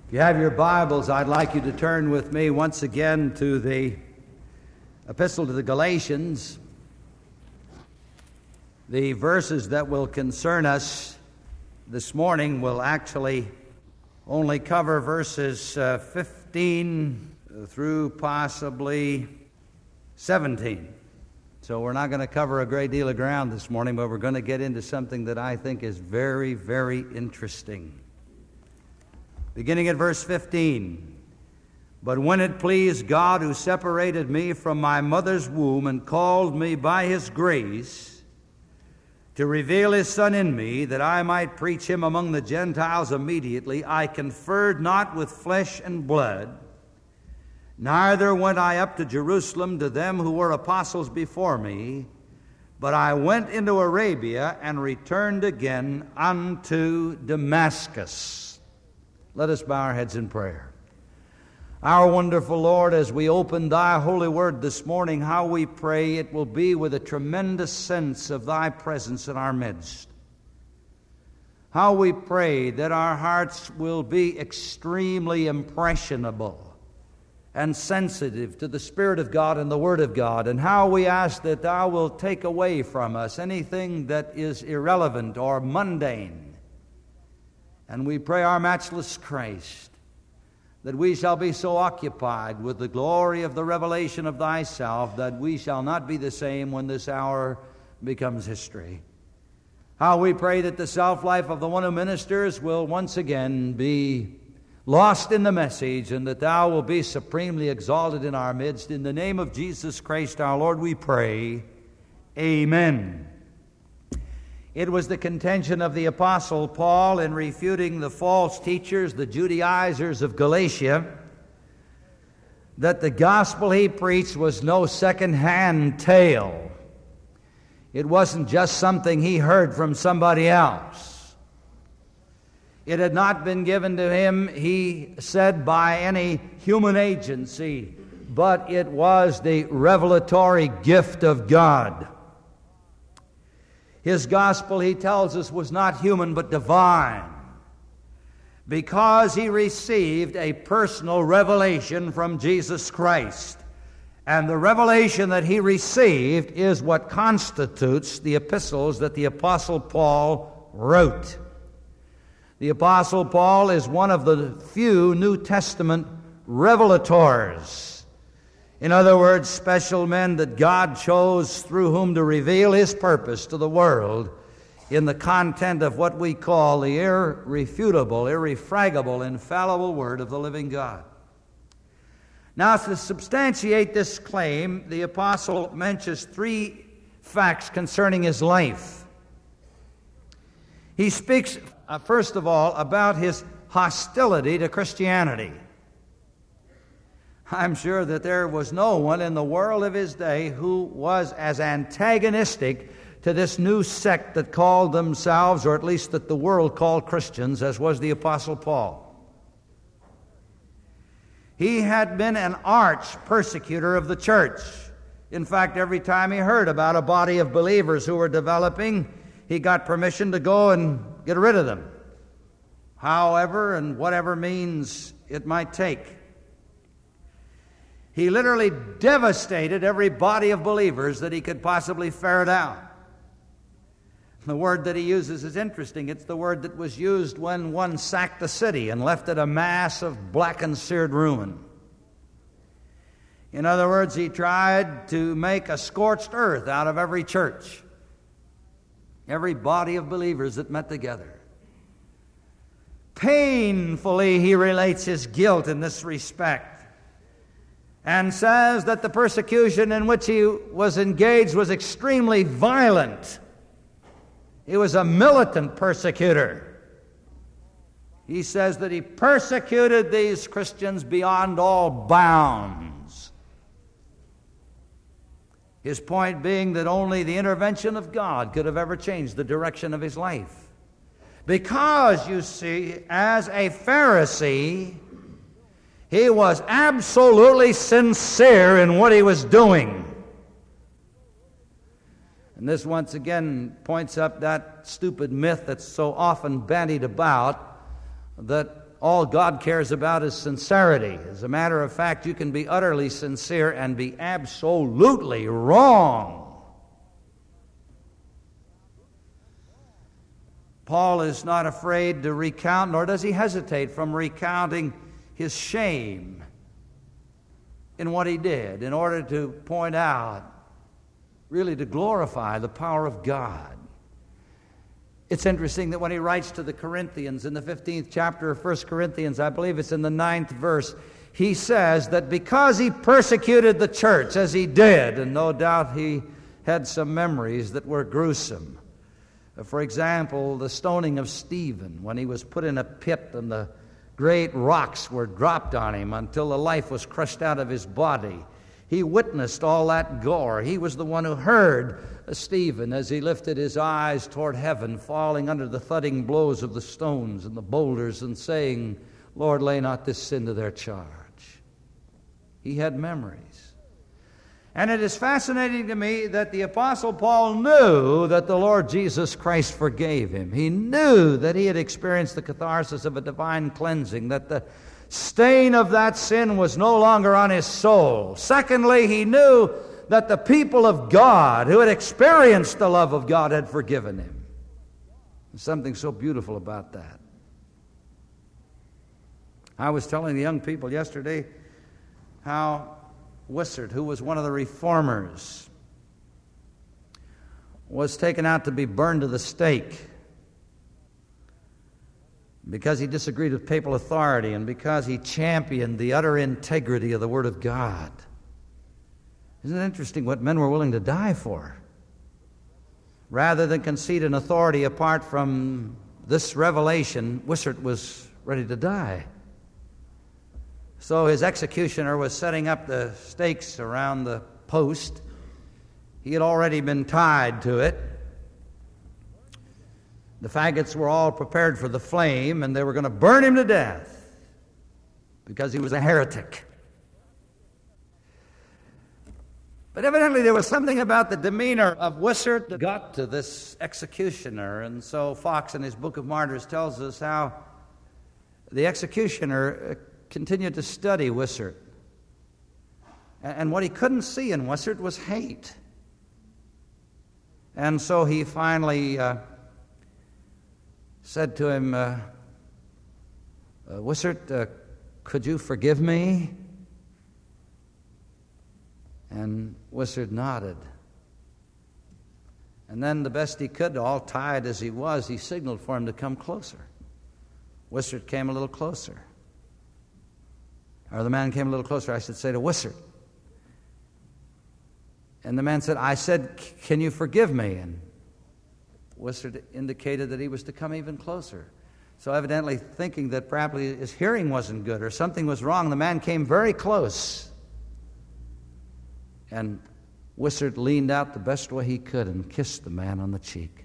If you have your Bibles, I'd like you to turn with me once again to the Epistle to the Galatians. The verses that will concern us this morning will actually only cover verses 15 through possibly 17. So we're not going to cover a great deal of ground this morning, but we're going to get into something that I think is very, very interesting. Beginning at verse 15. But when it pleased God, who separated me from my mother's womb and called me by His grace to reveal His Son in me, that I might preach Him among the Gentiles immediately, I conferred not with flesh and blood, neither went I up to Jerusalem to them who were apostles before me, but I went into Arabia and returned again unto Damascus. Let us bow our heads in prayer. Our wonderful Lord, as we open Thy holy word this morning, how we pray it will be with a tremendous sense of Thy presence in our midst. How we pray that our hearts will be extremely impressionable and sensitive to the Spirit of God and the Word of God, and how we ask that Thou will take away from us anything that is irrelevant or mundane. And we pray, our matchless Christ, that we shall be so occupied with the glory of the revelation of Thyself that we shall not be the same when this hour becomes history. How we pray that the self-life of the one who ministers will once again be lost in the message, and that Thou will be supremely exalted in our midst. In the name of Jesus Christ our Lord we pray. Amen. It was the contention of the Apostle Paul in refuting the false teachers, the Judaizers of Galatia, that the gospel he preached was no second-hand tale. It wasn't just something he heard from somebody else. It had not been given to him, he said, by any human agency, but it was the revelatory gift of God. His gospel, he tells us, was not human but divine, because he received a personal revelation from Jesus Christ. And the revelation that he received is what constitutes the epistles that the Apostle Paul wrote. The Apostle Paul is one of the few New Testament revelators. In other words, special men that God chose through whom to reveal His purpose to the world in the content of what we call the irrefutable, irrefragable, infallible Word of the living God. Now, to substantiate this claim, the apostle mentions three facts concerning his life. He speaks, first of all, about his hostility to Christianity. I'm sure that there was no one in the world of his day who was as antagonistic to this new sect that called themselves, or at least that the world called Christians, as was the Apostle Paul. He had been an arch persecutor of the church. In fact, every time he heard about a body of believers who were developing, he got permission to go and get rid of them, however and whatever means it might take. He literally devastated every body of believers that he could possibly ferret out. The word that he uses is interesting. It's the word that was used when one sacked a city and left it a mass of blackened, seared ruin. In other words, he tried to make a scorched earth out of every church, every body of believers that met together. Painfully, he relates his guilt in this respect, and says that the persecution in which he was engaged was extremely violent. He was a militant persecutor. He says that he persecuted these Christians beyond all bounds. His point being that only the intervention of God could have ever changed the direction of his life. Because, you see, as a Pharisee, he was absolutely sincere in what he was doing. And this once again points up that stupid myth that's so often bandied about, that all God cares about is sincerity. As a matter of fact, you can be utterly sincere and be absolutely wrong. Paul is not afraid to recount, nor does he hesitate from recounting his shame in what he did, in order to point out, really to glorify the power of God. It's interesting that when he writes to the Corinthians in the 15th chapter of 1 Corinthians, I believe it's in the 9th verse, he says that because he persecuted the church as he did, and no doubt he had some memories that were gruesome. For example, the stoning of Stephen, when he was put in a pit and the great rocks were dropped on him until the life was crushed out of his body. He witnessed all that gore. He was the one who heard Stephen as he lifted his eyes toward heaven, falling under the thudding blows of the stones and the boulders and saying, Lord, lay not this sin to their charge. He had memories. And it is fascinating to me that the Apostle Paul knew that the Lord Jesus Christ forgave him. He knew that he had experienced the catharsis of a divine cleansing, that the stain of that sin was no longer on his soul. Secondly, he knew that the people of God who had experienced the love of God had forgiven him. There's something so beautiful about that. I was telling the young people yesterday how Wishart, who was one of the reformers, was taken out to be burned to the stake because he disagreed with papal authority and because he championed the utter integrity of the Word of God. Isn't it interesting what men were willing to die for? Rather than concede an authority apart from this revelation, Wishart was ready to die. So his executioner was setting up the stakes around the post. He had already been tied to it. The faggots were all prepared for the flame, and they were going to burn him to death because he was a heretic. But evidently there was something about the demeanor of Wishart that got to this executioner. And so Fox in his Book of Martyrs tells us how the executioner continued to study Wishart. And what he couldn't see in Wishart was hate. And so he finally said to him, Wishart, could you forgive me? And Wishart nodded. And then the best he could, all tied as he was, he signaled for him to come closer. Wishart came a little closer. Or the man came a little closer, I should say, to Wishart. And the man said, I said, can you forgive me? And Wishart indicated that he was to come even closer. So evidently thinking that probably his hearing wasn't good or something was wrong, the man came very close. And Wishart leaned out the best way he could and kissed the man on the cheek.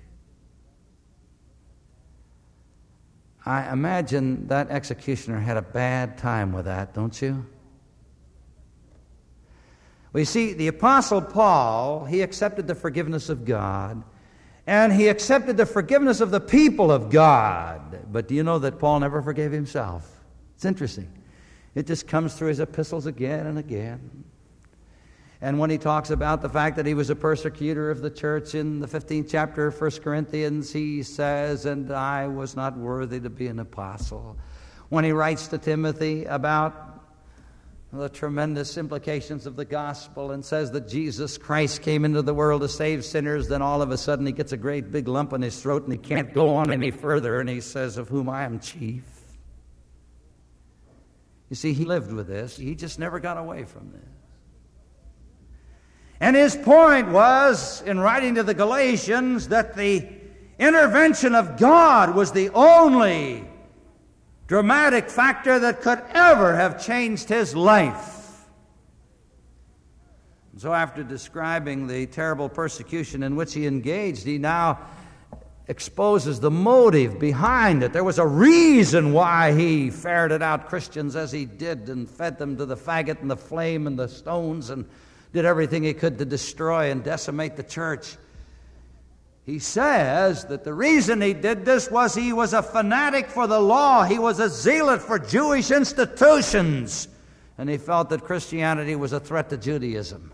I imagine that executioner had a bad time with that, don't you? Well, you see, the Apostle Paul, he accepted the forgiveness of God, and he accepted the forgiveness of the people of God. But do you know that Paul never forgave himself? It's interesting. It just comes through his epistles again and again. And when he talks about the fact that he was a persecutor of the church in the 15th chapter of 1 Corinthians, he says, and I was not worthy to be an apostle. When he writes to Timothy about the tremendous implications of the gospel and says that Jesus Christ came into the world to save sinners, then all of a sudden he gets a great big lump in his throat and he can't go on any further, and he says, of whom I am chief. You see, he lived with this. He just never got away from this. And his point was, in writing to the Galatians, that the intervention of God was the only dramatic factor that could ever have changed his life. And so after describing the terrible persecution in which he engaged, he now exposes the motive behind it. There was a reason why he ferreted out Christians as he did and fed them to the faggot and the flame and the stones and did everything he could to destroy and decimate the church. He says that the reason he did this was he was a fanatic for the law. He was a zealot for Jewish institutions. And he felt that Christianity was a threat to Judaism.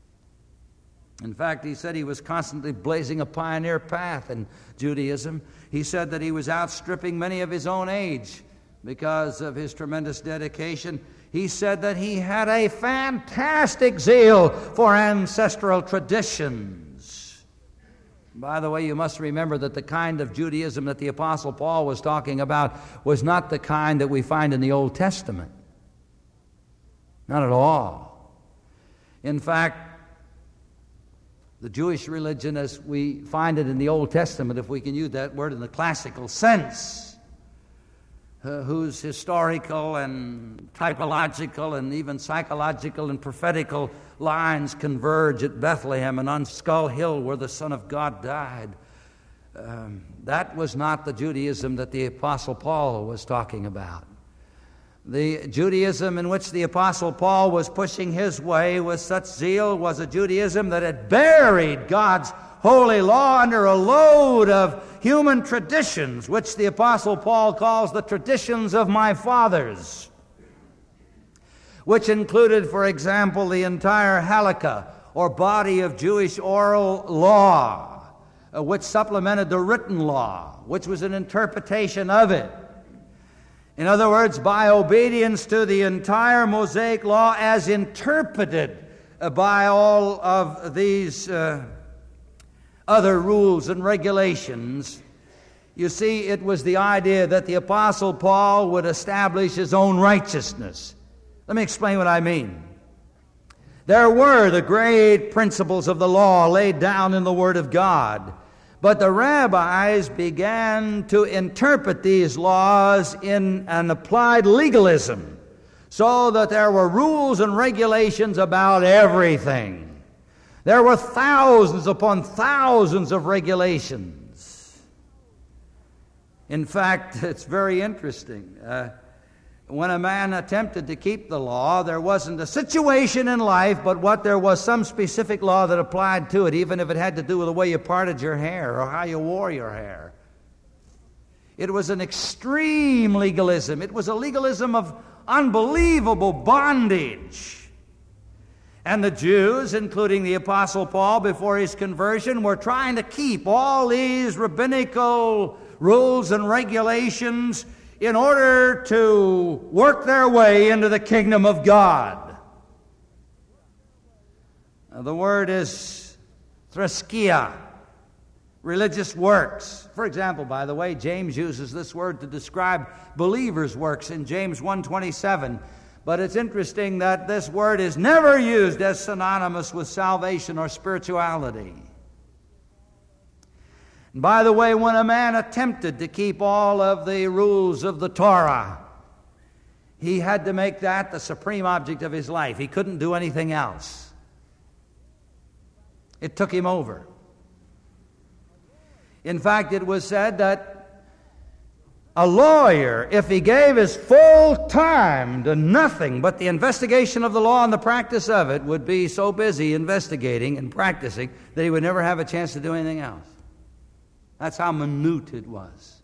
In fact, he said he was constantly blazing a pioneer path in Judaism. He said that he was outstripping many of his own age because of his tremendous dedication. He said that he had a fantastic zeal for ancestral traditions. By the way, you must remember that the kind of Judaism that the Apostle Paul was talking about was not the kind that we find in the Old Testament. Not at all. In fact, the Jewish religion as we find it in the Old Testament, if we can use that word in the classical sense, whose historical and typological and even psychological and prophetical lines converge at Bethlehem and on Skull Hill where the Son of God died. That was not the Judaism that the Apostle Paul was talking about. The Judaism in which the Apostle Paul was pushing his way with such zeal was a Judaism that had buried God's holy law under a load of human traditions, which the Apostle Paul calls the traditions of my fathers, which included, for example, the entire halakha, or body of Jewish oral law, which supplemented the written law, which was an interpretation of it. In other words, by obedience to the entire Mosaic law as interpreted by all of these other rules and regulations, you see, it was the idea that the Apostle Paul would establish his own righteousness. Let me explain what I mean. There were the great principles of the law laid down in the Word of God, but the rabbis began to interpret these laws in an applied legalism, so that there were rules and regulations about everything. There were thousands upon thousands of regulations. In fact, it's very interesting. When a man attempted to keep the law, there wasn't a situation in life but there was some specific law that applied to it, even if it had to do with the way you parted your hair or how you wore your hair. It was an extreme legalism. It was a legalism of unbelievable bondage. And the Jews, including the Apostle Paul before his conversion, were trying to keep all these rabbinical rules and regulations in order to work their way into the kingdom of God. Now, the word is threskia, religious works. For example, by the way, James uses this word to describe believers' works in James 1:27. But it's interesting that this word is never used as synonymous with salvation or spirituality. And by the way, when a man attempted to keep all of the rules of the Torah, he had to make that the supreme object of his life. He couldn't do anything else. It took him over. In fact, it was said that a lawyer, if he gave his full time to nothing but the investigation of the law and the practice of it, would be so busy investigating and practicing that he would never have a chance to do anything else. That's how minute it was.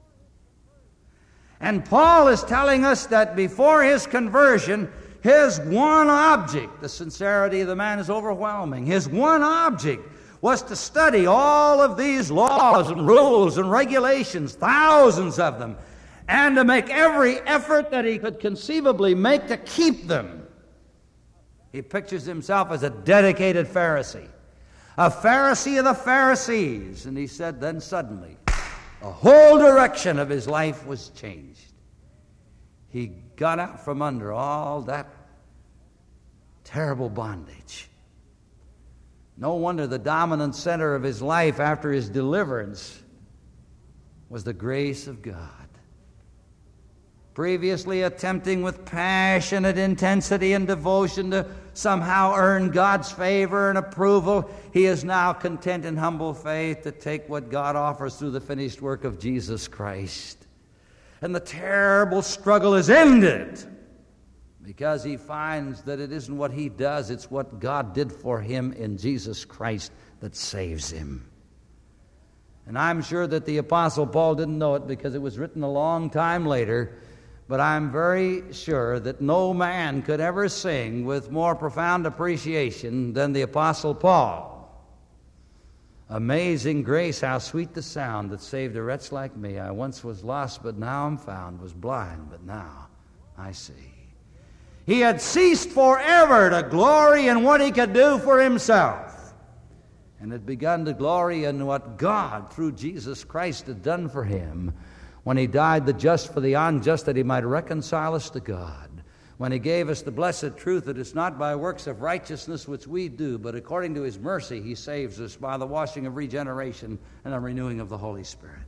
And Paul is telling us that before his conversion, his one object, the sincerity of the man is overwhelming, his one object was to study all of these laws and rules and regulations, thousands of them, and to make every effort that he could conceivably make to keep them. He pictures himself as a dedicated Pharisee, a Pharisee of the Pharisees. And he said then suddenly, the whole direction of his life was changed. He got out from under all that terrible bondage. No wonder the dominant center of his life after his deliverance was the grace of God. Previously attempting with passionate intensity and devotion to somehow earn God's favor and approval, he is now content in humble faith to take what God offers through the finished work of Jesus Christ. And the terrible struggle is ended because he finds that it isn't what he does, it's what God did for him in Jesus Christ that saves him. And I'm sure that the Apostle Paul didn't know it because it was written a long time later, but I'm very sure that no man could ever sing with more profound appreciation than the Apostle Paul. Amazing grace, how sweet the sound that saved a wretch like me. I once was lost, but now I'm found, was blind, but now I see. He had ceased forever to glory in what he could do for himself, and had begun to glory in what God, through Jesus Christ, had done for him when he died the just for the unjust, that he might reconcile us to God. When he gave us the blessed truth that it's not by works of righteousness which we do, but according to his mercy he saves us by the washing of regeneration and the renewing of the Holy Spirit.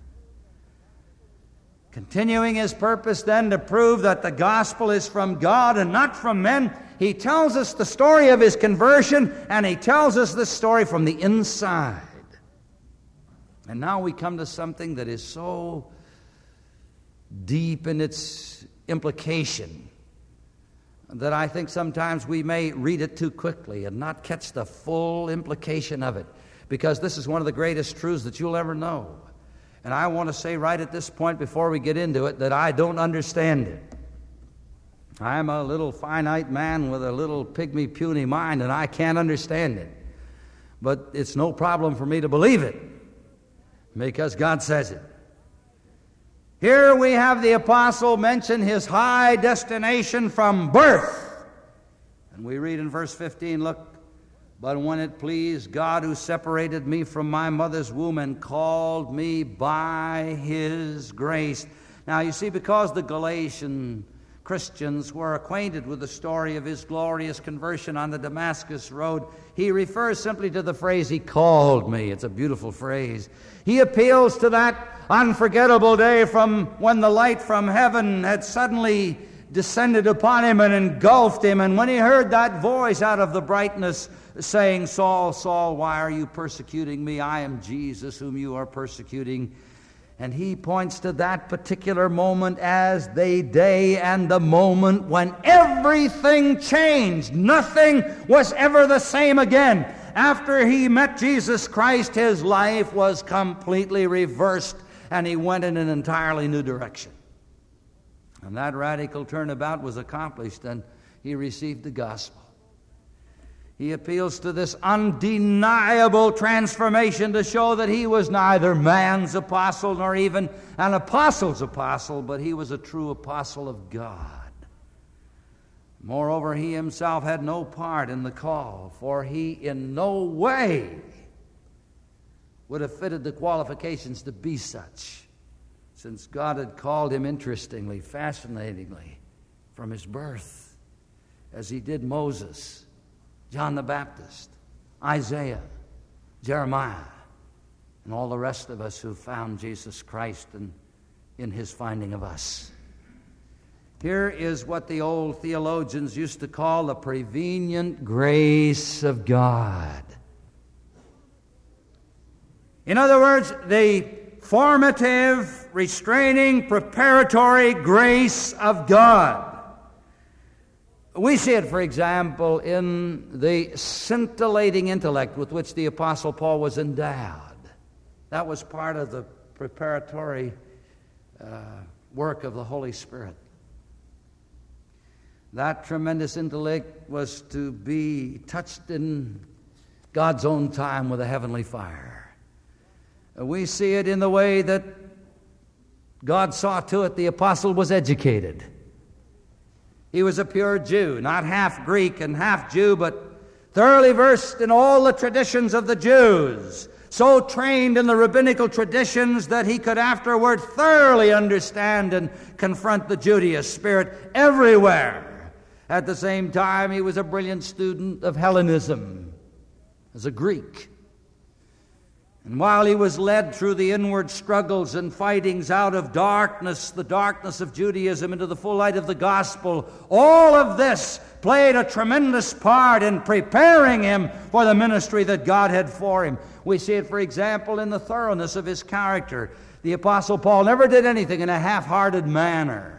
Continuing his purpose then to prove that the gospel is from God and not from men, he tells us the story of his conversion, and he tells us this story from the inside. And now we come to something that is so deep in its implication that I think sometimes we may read it too quickly and not catch the full implication of it, because this is one of the greatest truths that you'll ever know. And I want to say right at this point before we get into it that I don't understand it. I'm a little finite man with a little pygmy, puny mind, and I can't understand it. But it's no problem for me to believe it, because God says it. Here we have the apostle mention his high destination from birth. And we read in verse 15, look, but when it pleased God who separated me from my mother's womb and called me by his grace. Now you see, because the Galatian Christians were acquainted with the story of his glorious conversion on the Damascus road, he refers simply to the phrase, he called me. It's a beautiful phrase. He appeals to that unforgettable day from when the light from heaven had suddenly descended upon him and engulfed him, and when he heard that voice out of the brightness saying, Saul, Saul, why are you persecuting me? I am Jesus whom you are persecuting. And he points to that particular moment as the day and the moment when everything changed. Nothing was ever the same again. After he met Jesus Christ, his life was completely reversed, and he went in an entirely new direction. And that radical turnabout was accomplished, and he received the gospel. He appeals to this undeniable transformation to show that he was neither man's apostle nor even an apostle's apostle, but he was a true apostle of God. Moreover, he himself had no part in the call, for he in no way would have fitted the qualifications to be such, since God had called him interestingly, fascinatingly, from his birth, as he did Moses, John the Baptist, Isaiah, Jeremiah, and all the rest of us who found Jesus Christ and in his finding of us. Here is what the old theologians used to call the prevenient grace of God. In other words, the formative, restraining, preparatory grace of God. We see it, for example, in the scintillating intellect with which the Apostle Paul was endowed. That was part of the preparatory work of the Holy Spirit. That tremendous intellect was to be touched in God's own time with a heavenly fire. We see it in the way that God saw to it the apostle was educated. He was a pure Jew, not half Greek and half Jew, but thoroughly versed in all the traditions of the Jews, so trained in the rabbinical traditions that he could afterward thoroughly understand and confront the Judaist spirit everywhere. At the same time, he was a brilliant student of Hellenism as a Greek. And while he was led through the inward struggles and fightings out of darkness, the darkness of Judaism, into the full light of the gospel, all of this played a tremendous part in preparing him for the ministry that God had for him. We see it, for example, in the thoroughness of his character. The Apostle Paul never did anything in a half-hearted manner.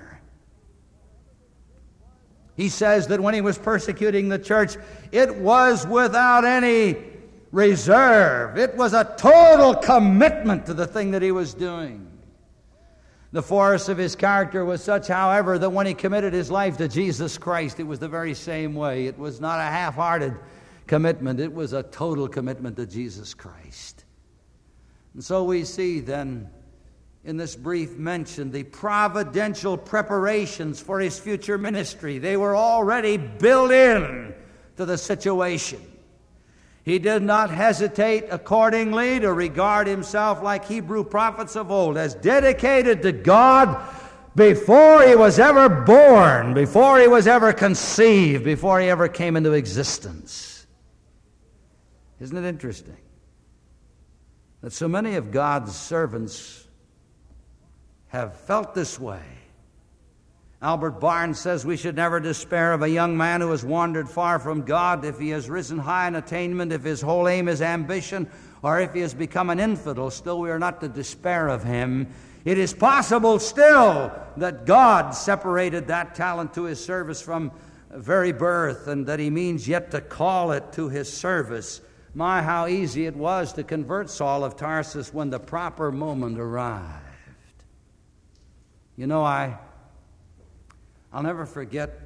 He says that when he was persecuting the church, it was without any reserve. It was a total commitment to the thing that he was doing. The force of his character was such, however, that when he committed his life to Jesus Christ, it was the very same way. It was not a half-hearted commitment. It was a total commitment to Jesus Christ. And so we see then in this brief mention the providential preparations for his future ministry. They were already built in to the situation. He did not hesitate accordingly to regard himself like Hebrew prophets of old, as dedicated to God before he was ever born, before he was ever conceived, before he ever came into existence. Isn't it interesting that so many of God's servants have felt this way? Albert Barnes says we should never despair of a young man who has wandered far from God, if he has risen high in attainment, if his whole aim is ambition, or if he has become an infidel. Still, we are not to despair of him. It is possible still that God separated that talent to his service from very birth, and that he means yet to call it to his service. My, how easy it was to convert Saul of Tarsus when the proper moment arrived. You know, I'll never forget,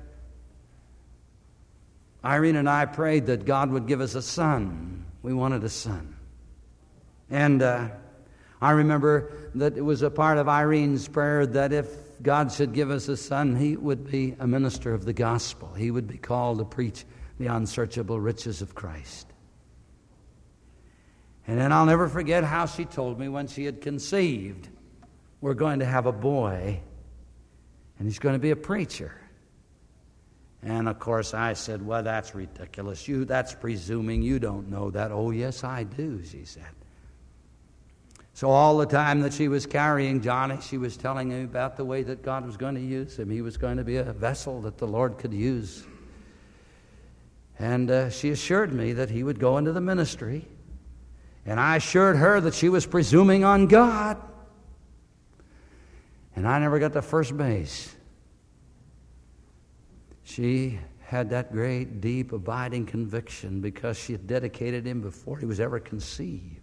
Irene and I prayed that God would give us a son. We wanted a son. And I remember that it was a part of Irene's prayer that if God should give us a son, he would be a minister of the gospel. He would be called to preach the unsearchable riches of Christ. And then I'll never forget how she told me when she had conceived, we're going to have a boy, and he's going to be a preacher. And of course I said, well, that's ridiculous. That's presuming. You don't know that. Oh, yes, I do, she said. So all the time that she was carrying Johnny, she was telling him about the way that God was going to use him. He was going to be a vessel that the Lord could use. And she assured me that he would go into the ministry. And I assured her that she was presuming on God. And I never got to first base. She had that great, deep, abiding conviction because she had dedicated him before he was ever conceived.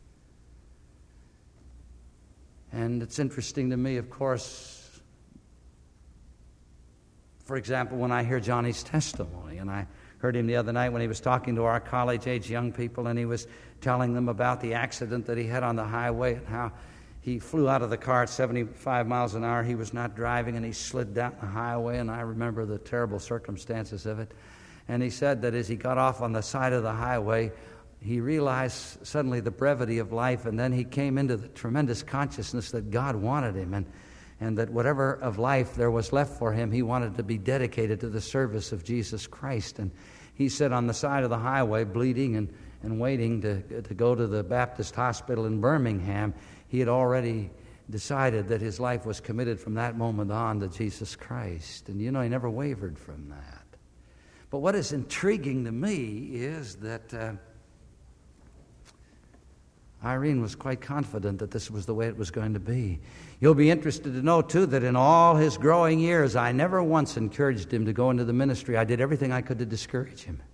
And it's interesting to me, of course, for example, when I hear Johnny's testimony, and I heard him the other night when he was talking to our college-age young people, and he was telling them about the accident that he had on the highway and how he flew out of the car at 75 miles an hour. He was not driving, and he slid down the highway, and I remember the terrible circumstances of it. And he said that as he got off on the side of the highway, he realized suddenly the brevity of life, and then he came into the tremendous consciousness that God wanted him, and that whatever of life there was left for him, he wanted to be dedicated to the service of Jesus Christ. And he said on the side of the highway, bleeding and waiting to go to the Baptist hospital in Birmingham, he had already decided that his life was committed from that moment on to Jesus Christ. And you know, he never wavered from that. But what is intriguing to me is that Irene was quite confident that this was the way it was going to be. You'll be interested to know, too, that in all his growing years, I never once encouraged him to go into the ministry. I did everything I could to discourage him.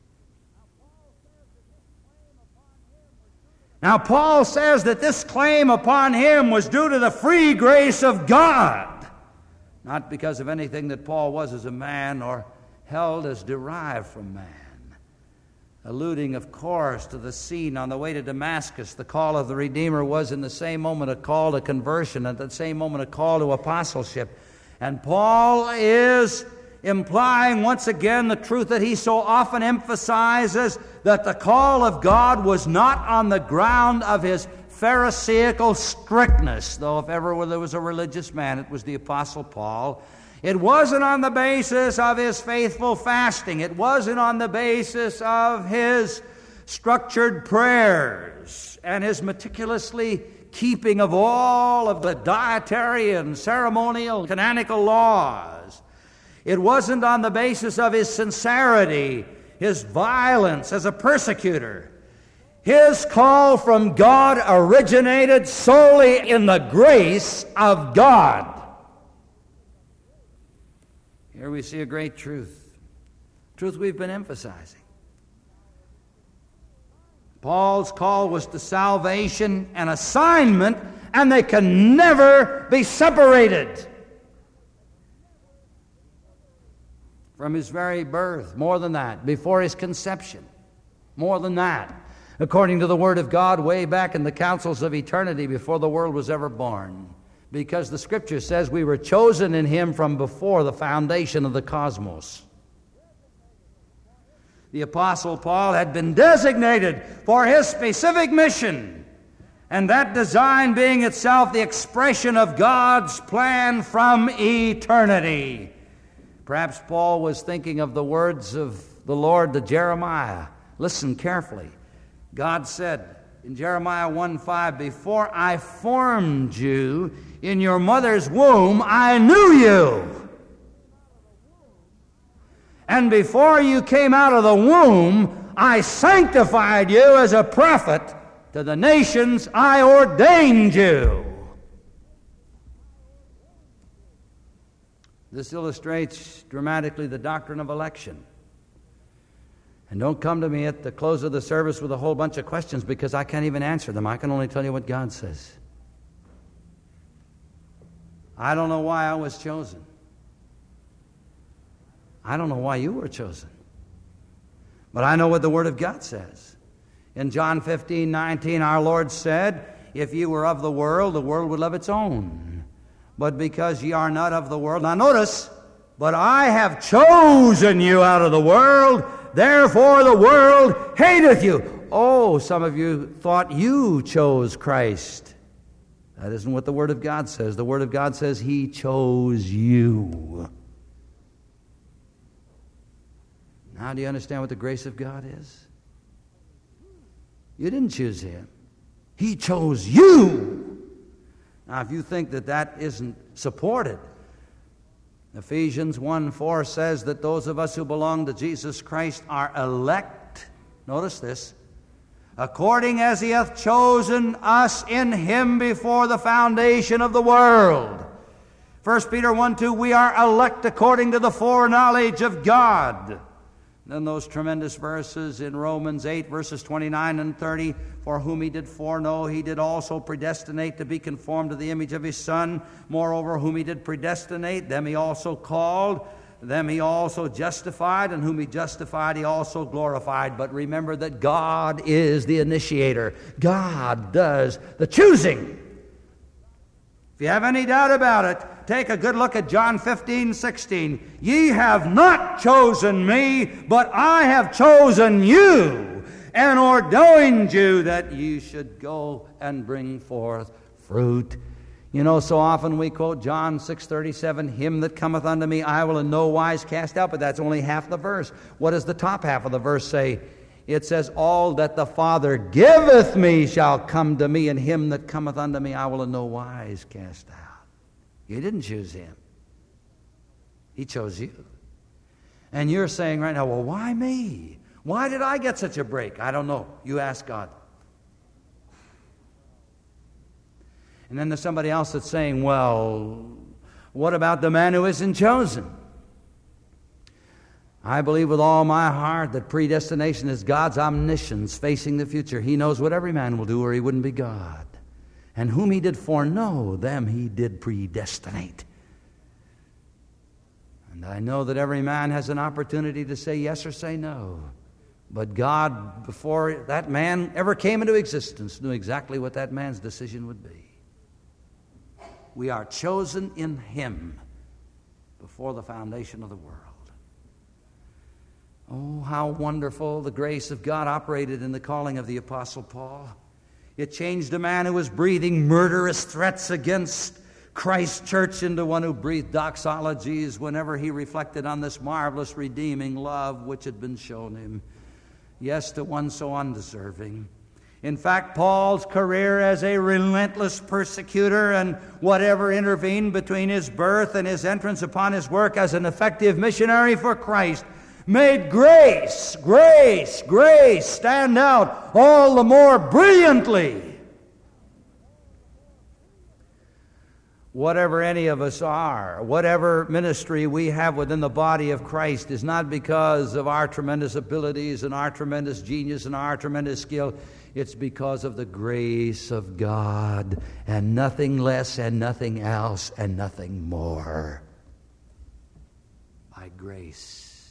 Now, Paul says that this claim upon him was due to the free grace of God, not because of anything that Paul was as a man or held as derived from man. Alluding, of course, to the scene on the way to Damascus, the call of the Redeemer was in the same moment a call to conversion, at the same moment a call to apostleship. And Paul is implying once again the truth that he so often emphasizes, that the call of God was not on the ground of his Pharisaical strictness, though if ever there was a religious man, it was the Apostle Paul. It wasn't on the basis of his faithful fasting. It wasn't on the basis of his structured prayers and his meticulously keeping of all of the dietary and ceremonial canonical laws. It wasn't on the basis of his sincerity, his violence as a persecutor. His call from God originated solely in the grace of God. Here we see a great truth we've been emphasizing. Paul's call was to salvation and assignment, and they can never be separated. From his very birth, more than that, before his conception, more than that, according to the Word of God, way back in the councils of eternity before the world was ever born. Because the Scripture says we were chosen in him from before the foundation of the cosmos. The Apostle Paul had been designated for his specific mission, and that design being itself the expression of God's plan from eternity. Perhaps Paul was thinking of the words of the Lord to Jeremiah. Listen carefully. God said in Jeremiah 1:5, "Before I formed you in your mother's womb, I knew you. And before you came out of the womb, I sanctified you as a prophet. To the nations I ordained you." This illustrates dramatically the doctrine of election. And don't come to me at the close of the service with a whole bunch of questions, because I can't even answer them. I can only tell you what God says. I don't know why I was chosen. I don't know why you were chosen. But I know what the Word of God says. In John 15:19, our Lord said, "If ye were of the world would love its own. But because ye are not of the world," now notice, "but I have chosen you out of the world, therefore the world hateth you." Oh, some of you thought you chose Christ. That isn't what the Word of God says. The Word of God says He chose you. Now, do you understand what the grace of God is? You didn't choose Him. He chose you. Now, if you think that that isn't supported, Ephesians 1:4 says that those of us who belong to Jesus Christ are elect. Notice this. "According as He hath chosen us in Him before the foundation of the world." 1 Peter 1:2, we are elect according to the foreknowledge of God. Then those tremendous verses in Romans 8, verses 29 and 30, "For whom He did foreknow, He did also predestinate to be conformed to the image of His Son. Moreover, whom He did predestinate, them He also called. Them He also justified, and whom He justified, He also glorified." But remember that God is the initiator. God does the choosing. If you have any doubt about it, take a good look at John 15:16. "Ye have not chosen me, but I have chosen you, and ordained you that ye should go and bring forth fruit." You know, so often we quote John 6:37, "Him that cometh unto me I will in no wise cast out," but that's only half the verse. What does the top half of the verse say? It says, "All that the Father giveth me shall come to me, and him that cometh unto me I will in no wise cast out." You didn't choose Him. He chose you. And you're saying right now, "Well, why me? Why did I get such a break?" I don't know. You ask God. And then there's somebody else that's saying, "Well, what about the man who isn't chosen?" I believe with all my heart that predestination is God's omniscience facing the future. He knows what every man will do, or he wouldn't be God. And whom He did foreknow, them He did predestinate. And I know that every man has an opportunity to say yes or say no. But God, before that man ever came into existence, knew exactly what that man's decision would be. We are chosen in Him before the foundation of the world. Oh, how wonderful the grace of God operated in the calling of the Apostle Paul. It changed a man who was breathing murderous threats against Christ's church into one who breathed doxologies whenever he reflected on this marvelous redeeming love which had been shown him. Yes, to one so undeserving. In fact, Paul's career as a relentless persecutor and whatever intervened between his birth and his entrance upon his work as an effective missionary for Christ made grace stand out all the more brilliantly. whatever any of us are, whatever ministry we have within the body of Christ, is not because of our tremendous abilities and our tremendous genius and our tremendous skill. It's because of the grace of God, and nothing less and nothing else and nothing more. By grace.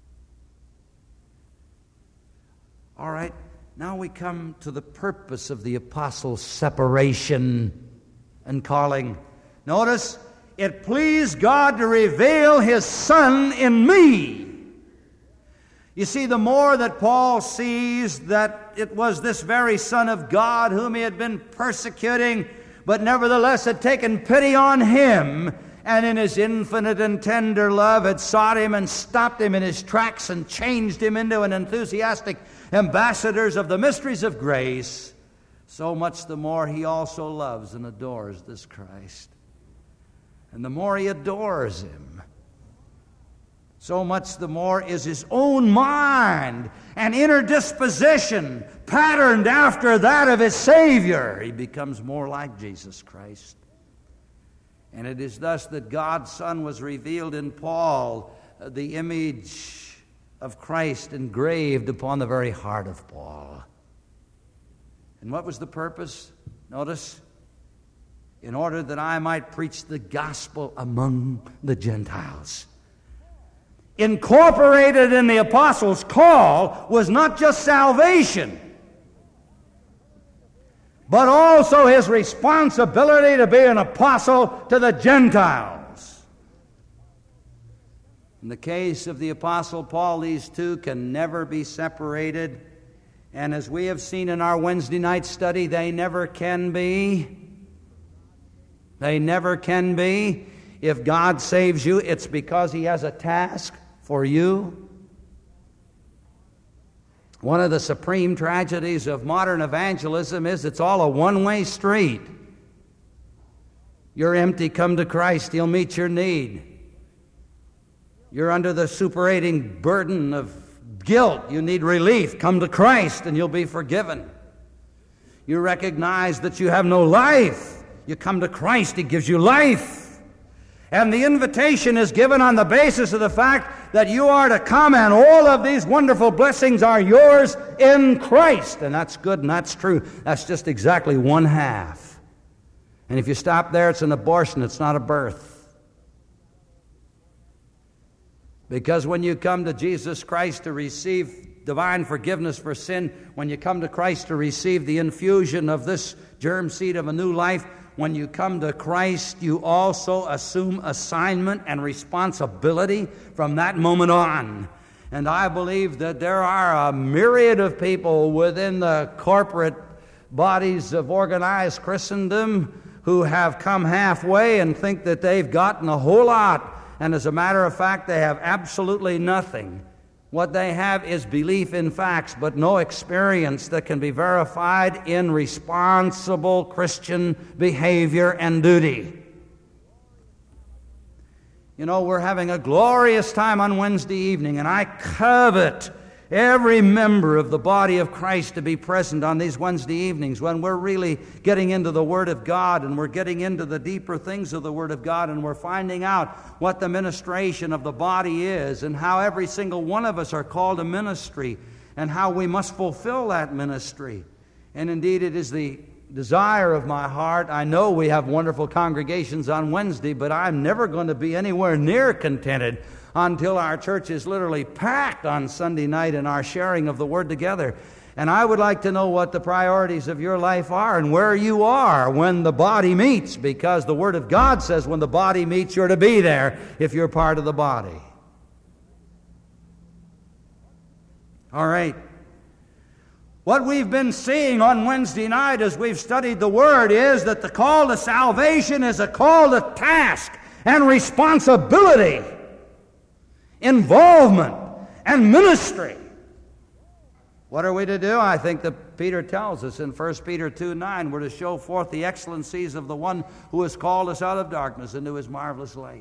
All right, now we come to the purpose of the apostles' separation and calling. Notice, it pleased God to reveal His Son in me. You see, the more that Paul sees that it was this very Son of God whom he had been persecuting, but nevertheless had taken pity on him, and in His infinite and tender love had sought him and stopped him in his tracks and changed him into an enthusiastic ambassador of the mysteries of grace, so much the more he also loves and adores this Christ. And the more he adores Him, so much the more is his own mind and inner disposition patterned after that of his Savior. He becomes more like Jesus Christ. And it is thus that God's Son was revealed in Paul, the image of Christ engraved upon the very heart of Paul. And what was the purpose? Notice, in order that I might preach the gospel among the Gentiles. Incorporated in the apostles' call was not just salvation, but also his responsibility to be an apostle to the Gentiles. In the case of the apostle Paul, these two can never be separated. And as we have seen in our Wednesday night study, they never can be. They never can be. If God saves you, it's because He has a task for you. One of the supreme tragedies of modern evangelism is it's all a one-way street. You're empty, come to Christ, He'll meet your need. You're under the superating burden of guilt, you need relief, come to Christ and you'll be forgiven. You recognize that you have no life, you come to Christ, He gives you life. And the invitation is given on the basis of the fact that you are to come, and all of these wonderful blessings are yours in Christ. And that's good and that's true. That's just exactly one half. And if you stop there, it's an abortion, it's not a birth. Because when you come to Jesus Christ to receive divine forgiveness for sin, when you come to Christ to receive the infusion of this germ seed of a new life, when you come to Christ, you also assume assignment and responsibility from that moment on. And I believe that there are a myriad of people within the corporate bodies of organized Christendom who have come halfway and think that they've gotten a whole lot. And as a matter of fact, they have absolutely nothing. What they have is belief in facts, but no experience that can be verified in responsible Christian behavior and duty. You know, we're having a glorious time on Wednesday evening, and I covet every member of the body of Christ to be present on these Wednesday evenings when we're really getting into the Word of God, and we're getting into the deeper things of the Word of God, and we're finding out what the ministration of the body is, and how every single one of us are called to ministry, and how we must fulfill that ministry. And indeed, it is the desire of my heart. I know we have wonderful congregations on Wednesday, but I'm never going to be anywhere near contented until our church is literally packed on Sunday night in our sharing of the Word together. And I would like to know what the priorities of your life are and where you are when the body meets, because the Word of God says when the body meets, you're to be there if you're part of the body. All right. What we've been seeing on Wednesday night as we've studied the Word is that the call to salvation is a call to task and responsibility, involvement, and ministry. What are we to do? I think that Peter tells us in 1 Peter 2:9, we're to show forth the excellencies of the one who has called us out of darkness into His marvelous light.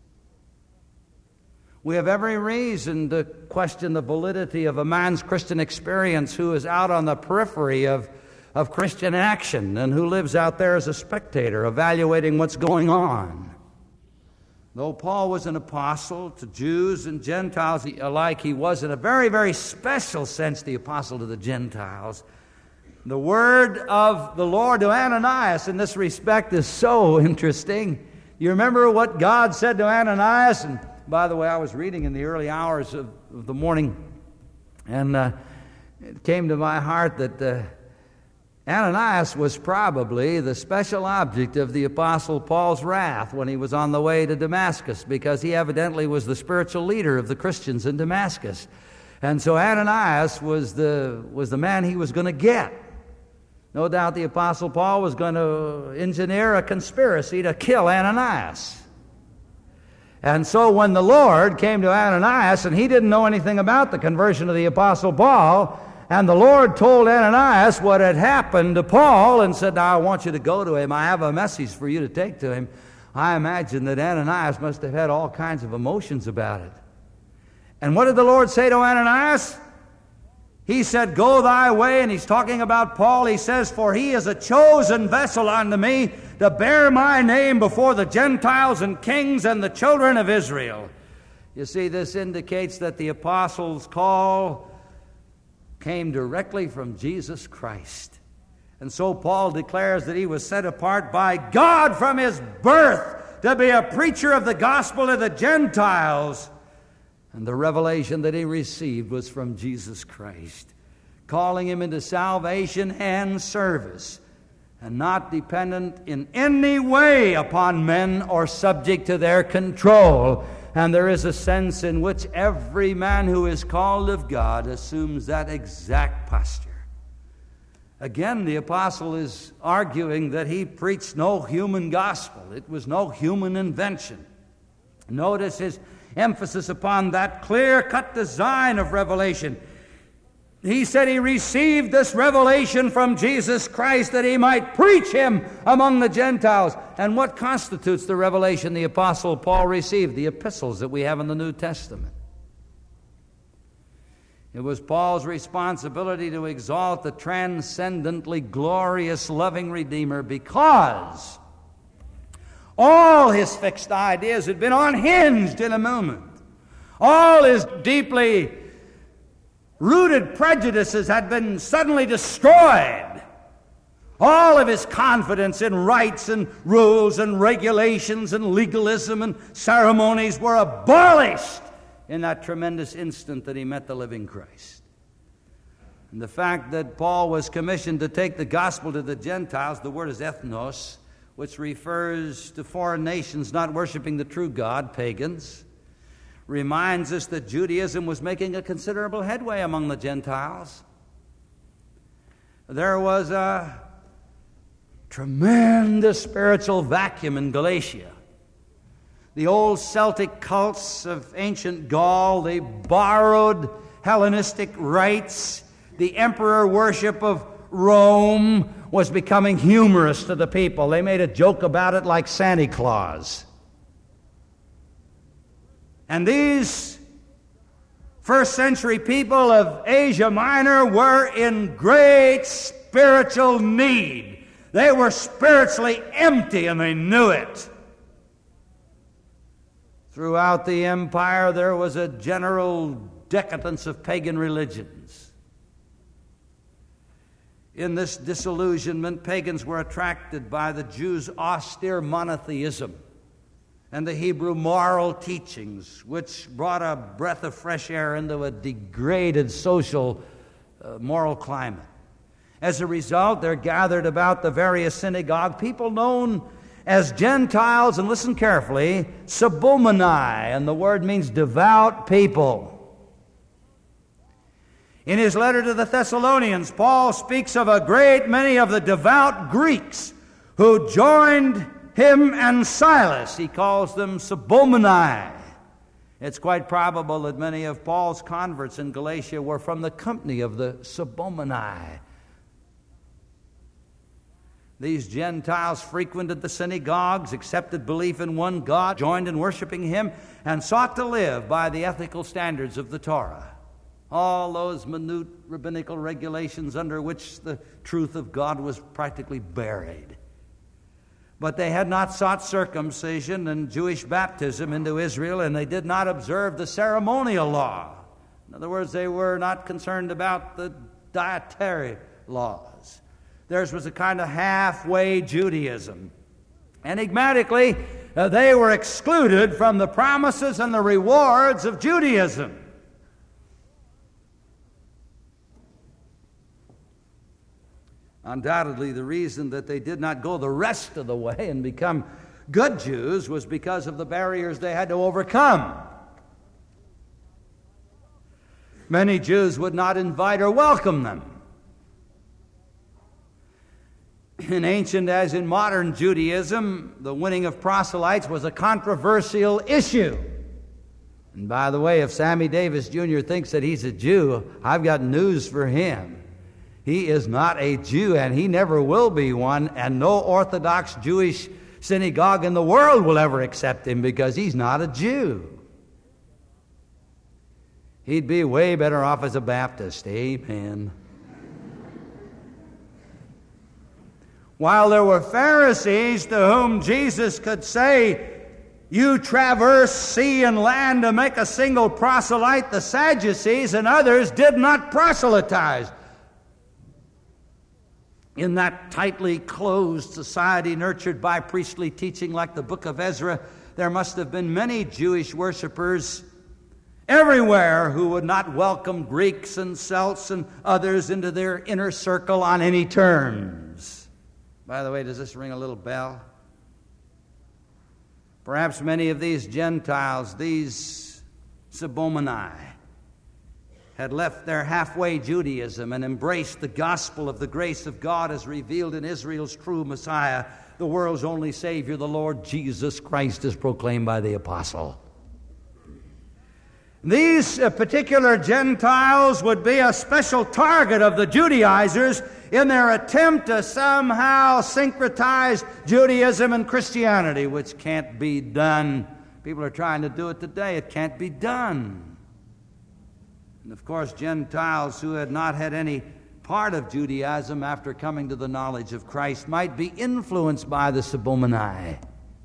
We have every reason to question the validity of a man's Christian experience who is out on the periphery of of Christian action and who lives out there as a spectator, evaluating what's going on. Though Paul was an apostle to Jews and Gentiles alike, he was in a very, very special sense the apostle to the Gentiles. The word of the Lord to Ananias in this respect is so interesting. You remember what God said to Ananias? And by the way, I was reading in the early hours of the morning, and it came to my heart that Ananias was probably the special object of the Apostle Paul's wrath when he was on the way to Damascus, because he evidently was the spiritual leader of the Christians in Damascus. And so Ananias was the man he was going to get. No doubt the Apostle Paul was going to engineer a conspiracy to kill Ananias. And so when the Lord came to Ananias, and he didn't know anything about the conversion of the Apostle Paul, and the Lord told Ananias what had happened to Paul and said, "Now I want you to go to him. I have a message for you to take to him." I imagine that Ananias must have had all kinds of emotions about it. And what did the Lord say to Ananias? He said, "Go thy way," and he's talking about Paul. He says, "For he is a chosen vessel unto me to bear my name before the Gentiles and kings and the children of Israel." You see, this indicates that the apostles' call came directly from Jesus Christ. And so Paul declares that he was set apart by God from his birth to be a preacher of the gospel to the Gentiles. And the revelation that he received was from Jesus Christ, calling him into salvation and service, and not dependent in any way upon men or subject to their control. And there is a sense in which every man who is called of God assumes that exact posture. Again, the apostle is arguing that he preached no human gospel. It was no human invention. Notice his emphasis upon that clear-cut design of revelation. He said he received this revelation from Jesus Christ that he might preach him among the Gentiles. And what constitutes the revelation the Apostle Paul received? The epistles that we have in the New Testament. It was Paul's responsibility to exalt the transcendently glorious, loving Redeemer, because all his fixed ideas had been unhinged in a moment. All his deeply rooted prejudices had been suddenly destroyed. All of his confidence in rights and rules and regulations and legalism and ceremonies were abolished in that tremendous instant that he met the living Christ. And the fact that Paul was commissioned to take the gospel to the Gentiles, the word is ethnos, which refers to foreign nations not worshiping the true God, pagans, reminds us that Judaism was making a considerable headway among the Gentiles. There was a tremendous spiritual vacuum in Galatia. The old Celtic cults of ancient Gaul, they borrowed Hellenistic rites. The emperor worship of Rome was becoming humorous to the people. They made a joke about it like Santa Claus. And these first century people of Asia Minor were in great spiritual need. They were spiritually empty, and they knew it. Throughout the empire, there was a general decadence of pagan religions. In this disillusionment, pagans were attracted by the Jews' austere monotheism and the Hebrew moral teachings, which brought a breath of fresh air into a degraded social moral climate. As a result, there gathered about the various synagogue people known as Gentiles, and listen carefully, Sabomani, and the word means devout people. In his letter to the Thessalonians, Paul speaks of a great many of the devout Greeks who joined him and Silas. He calls them Sabomani. It's quite probable that many of Paul's converts in Galatia were from the company of the Sabomani. These Gentiles frequented the synagogues, accepted belief in one God, joined in worshiping him, and sought to live by the ethical standards of the Torah. all those minute rabbinical regulations under which the truth of God was practically buried. But they had not sought circumcision and Jewish baptism into Israel, and they did not observe the ceremonial law. In other words, they were not concerned about the dietary laws. Theirs was a kind of halfway Judaism. Enigmatically, they were excluded from the promises and the rewards of Judaism. Undoubtedly, the reason that they did not go the rest of the way and become good Jews was because of the barriers they had to overcome. Many Jews would not invite or welcome them. In ancient as in modern Judaism, the winning of proselytes was a controversial issue. And by the way, if Sammy Davis Jr. thinks that he's a Jew, I've got news for him. He is not a Jew, and he never will be one, and no Orthodox Jewish synagogue in the world will ever accept him because he's not a Jew. He'd be way better off as a Baptist. Amen. While there were Pharisees to whom Jesus could say, "You traverse sea and land to make a single proselyte," the Sadducees and others did not proselytize. In that tightly closed society nurtured by priestly teaching like the book of Ezra, there must have been many Jewish worshipers everywhere who would not welcome Greeks and Celts and others into their inner circle on any terms. By the way, does this ring a little bell? Perhaps many of these Gentiles, these Sabomani, had left their halfway Judaism and embraced the gospel of the grace of God as revealed in Israel's true Messiah, the world's only Savior, the Lord Jesus Christ, as proclaimed by the apostle. These particular Gentiles would be a special target of the Judaizers in their attempt to somehow syncretize Judaism and Christianity, which can't be done. People are trying to do it today. It can't be done. And of course, Gentiles who had not had any part of Judaism after coming to the knowledge of Christ might be influenced by the Sabomani.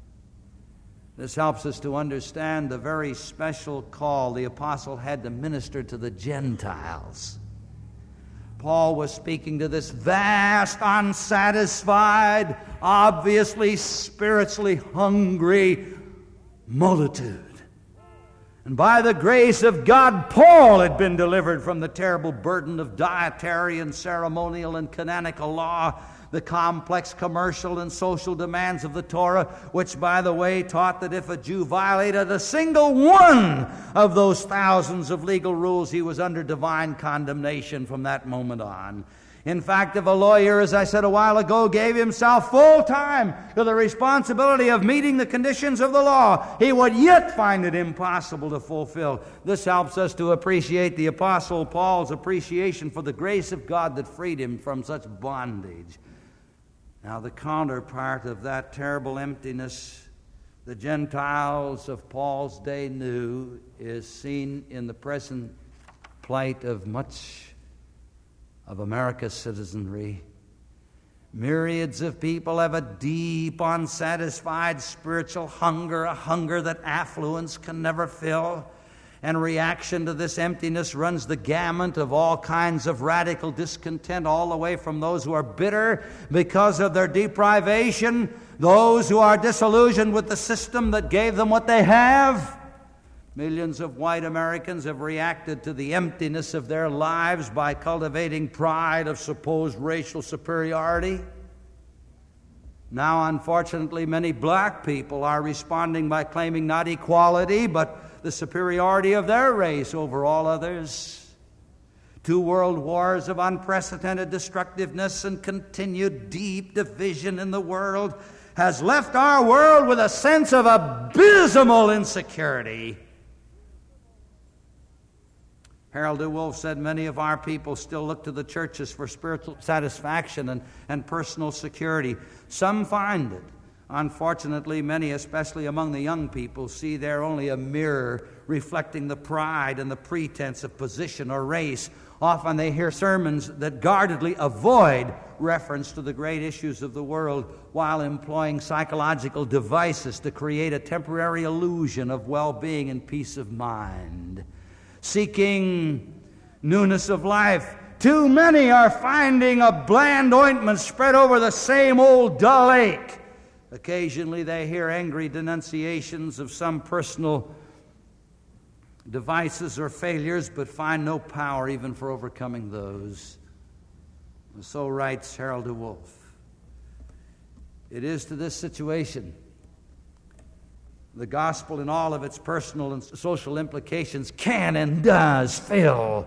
This helps us to understand the very special call the apostle had to minister to the Gentiles. Paul was speaking to this vast, unsatisfied, obviously spiritually hungry multitude. And by the grace of God, Paul had been delivered from the terrible burden of dietary and ceremonial and canonical law, the complex commercial and social demands of the Torah, which, by the way, taught that if a Jew violated a single one of those thousands of legal rules, he was under divine condemnation from that moment on. In fact, if a lawyer, as I said a while ago, gave himself full time to the responsibility of meeting the conditions of the law, he would yet find it impossible to fulfill. This helps us to appreciate the Apostle Paul's appreciation for the grace of God that freed him from such bondage. Now, the counterpart of that terrible emptiness the Gentiles of Paul's day knew is seen in the present plight of much of America's citizenry. Myriads of people have a deep, unsatisfied spiritual hunger, a hunger that affluence can never fill. And reaction to this emptiness runs the gamut of all kinds of radical discontent, all the way from those who are bitter because of their deprivation, those who are disillusioned with the system that gave them what they have. Millions of white Americans have reacted to the emptiness of their lives by cultivating pride of supposed racial superiority. Now, unfortunately, many black people are responding by claiming not equality, but the superiority of their race over all others. 2 world wars of unprecedented destructiveness and continued deep division in the world has left our world with a sense of abysmal insecurity. Harold DeWolf said many of our people still look to the churches for spiritual satisfaction and personal security. Some find it. Unfortunately, many, especially among the young people, see there only a mirror reflecting the pride and the pretense of position or race. Often they hear sermons that guardedly avoid reference to the great issues of the world while employing psychological devices to create a temporary illusion of well-being and peace of mind. Seeking newness of life, too many are finding a bland ointment spread over the same old dull ache. Occasionally they hear angry denunciations of some personal devices or failures, but find no power even for overcoming those. And so writes Harold de Wolf. It is to this situation the gospel in all of its personal and social implications can and does fill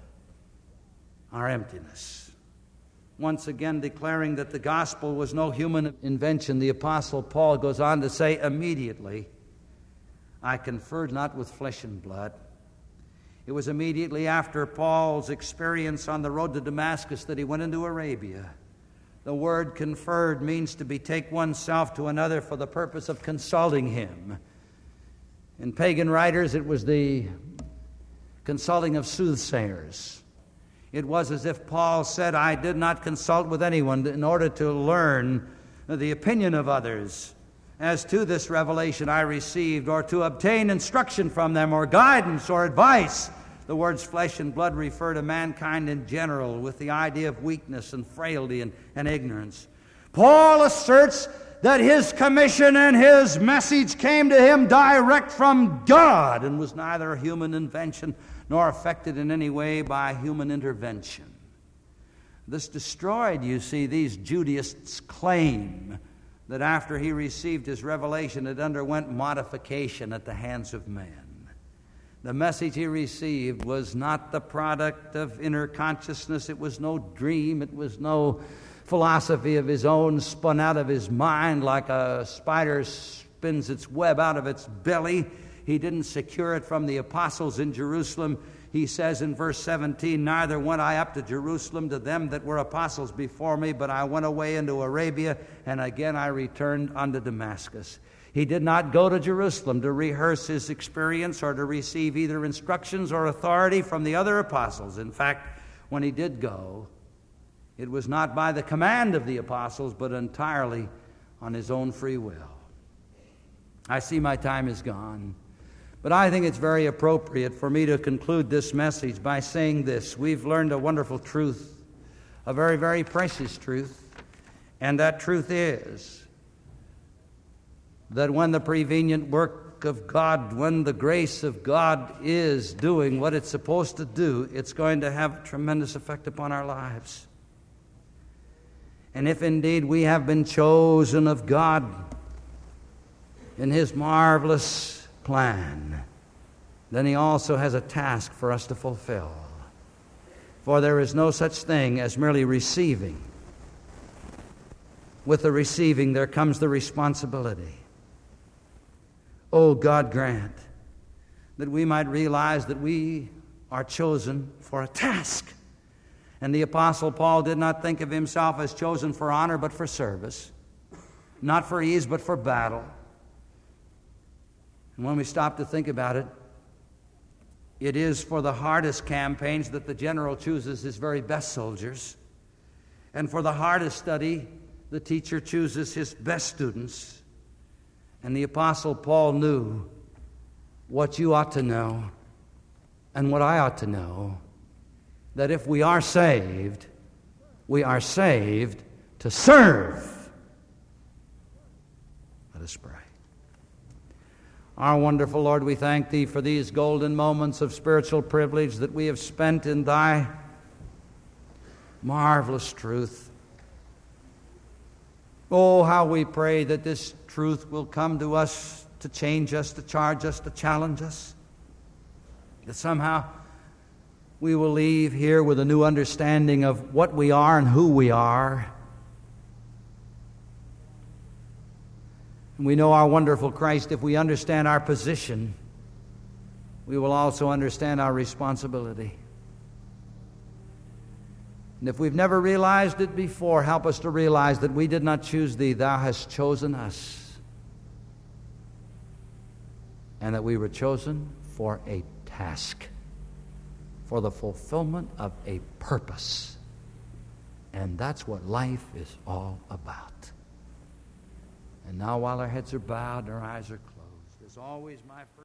our emptiness. Once again declaring that the gospel was no human invention, the Apostle Paul goes on to say, immediately, I conferred not with flesh and blood. It was immediately after Paul's experience on the road to Damascus that he went into Arabia. The word conferred means to betake oneself to another for the purpose of consulting him. In pagan writers, it was the consulting of soothsayers. It was as if Paul said, I did not consult with anyone in order to learn the opinion of others as to this revelation I received, or to obtain instruction from them, or guidance, or advice. The words flesh and blood refer to mankind in general, with the idea of weakness and frailty and ignorance. Paul asserts that his commission and his message came to him direct from God and was neither a human invention nor affected in any way by human intervention. This destroyed, you see, these Judaists' claim that after he received his revelation, it underwent modification at the hands of man. The message he received was not the product of inner consciousness. It was no dream. It was no philosophy of his own spun out of his mind like a spider spins its web out of its belly. He didn't secure it from the apostles in Jerusalem. He says in verse 17, neither went I up to Jerusalem to them that were apostles before me, but I went away into Arabia, and again I returned unto Damascus. He did not go to Jerusalem to rehearse his experience or to receive either instructions or authority from the other apostles. In fact, when he did go, it was not by the command of the apostles, but entirely on his own free will. I see my time is gone. But I think it's very appropriate for me to conclude this message by saying this. We've learned a wonderful truth, a very, very precious truth, and that truth is that when the prevenient work of God, when the grace of God is doing what it's supposed to do, it's going to have a tremendous effect upon our lives. And if indeed we have been chosen of God in His marvelous plan, then He also has a task for us to fulfill. For there is no such thing as merely receiving. With the receiving there comes the responsibility. Oh, God grant that we might realize that we are chosen for a task. And the Apostle Paul did not think of himself as chosen for honor but for service, not for ease but for battle. And when we stop to think about it, it is for the hardest campaigns that the general chooses his very best soldiers. And for the hardest study, the teacher chooses his best students. And the Apostle Paul knew what you ought to know and what I ought to know, that if we are saved to serve. Let us pray. Our wonderful Lord, we thank Thee for these golden moments of spiritual privilege that we have spent in Thy marvelous truth. Oh, how we pray that this truth will come to us to change us, to charge us, to challenge us. That somehow we will leave here with a new understanding of what we are and who we are. And we know our wonderful Christ, if we understand our position, we will also understand our responsibility. And if we've never realized it before, help us to realize that we did not choose Thee. Thou hast chosen us. And that we were chosen for a task, for the fulfillment of a purpose. And that's what life is all about. And now, while our heads are bowed and our eyes are closed, as always, my first